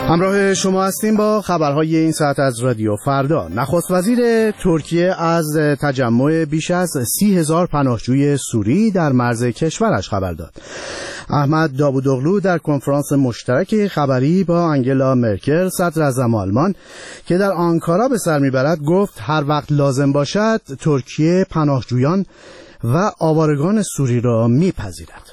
همراه شما هستیم با خبرهای این ساعت از رادیو فردا. نخست وزیر ترکیه از تجمع بیش از 30,000 پناهجوی سوری در مرز کشورش خبر داد. احمد داوودوغلو در کنفرانس مشترک خبری با آنگلا مرکل صدر اعظم آلمان که در آنکارا به سر میبرد گفت هر وقت لازم باشد ترکیه پناهجویان و آوارگان سوری را میپذیرد.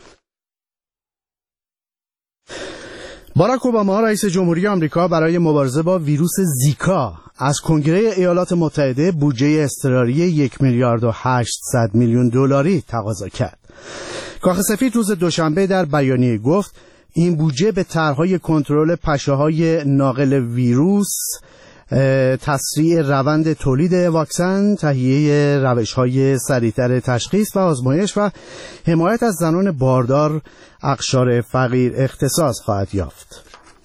باراک اوباما رئیس جمهوری آمریکا برای مبارزه با ویروس زیکا از کنگره ایالات متحده بودجه اضطراری 1 میلیارد و 800 میلیون دلاری تقاضا کرد. کاخ سفید روز دوشنبه در بیانیه گفت این بودجه به طرح‌های کنترل پشه‌های ناقل ویروس، تسریع روند تولید واکسن، تهیه روش‌های سریعتر تشخیص و آزمایش و حمایت از زنان باردار اقشار فقیر اختصاص خواهد یافت.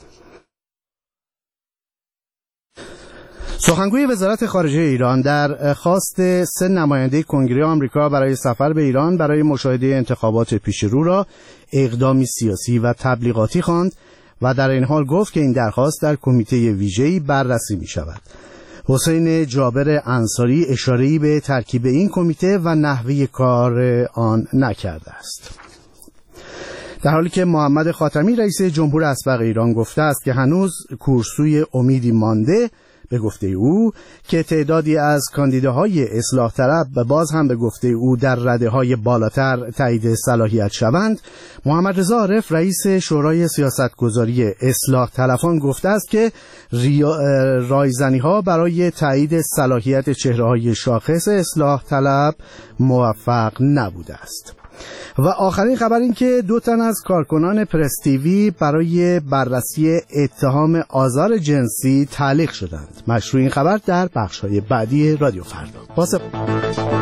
سخنگوی وزارت خارجه ایران در خواست 3 نماینده کنگره آمریکا برای سفر به ایران برای مشاهده انتخابات پیش رو را اقدامی سیاسی و تبلیغاتی خواند و در این حال گفت که این درخواست در کمیته ویژه‌ای بررسی می شود. حسین جابر انصاری اشاره‌ای به ترکیب این کمیته و نحوه کار آن نکرده است. در حالی که محمد خاتمی رئیس جمهور اسبق ایران گفته است که هنوز کورسوی امیدی مانده، به گفته او که تعدادی از کاندیداهای اصلاح طلب باز هم به گفته او در رده‌های بالاتر تایید صلاحیت شوند، محمد رضا عارف رئیس شورای سیاستگذاری اصلاح طلبان گفته است که رایزنی‌ها برای تایید صلاحیت چهره‌های شاخص اصلاح طلب موفق نبوده است. و آخرین خبر این که 2 تن از کارکنان پرس تیوی برای بررسی اتهام آزار جنسی تعلیق شدند. مشروع این خبر در بخش‌های بعدی رادیو فردا.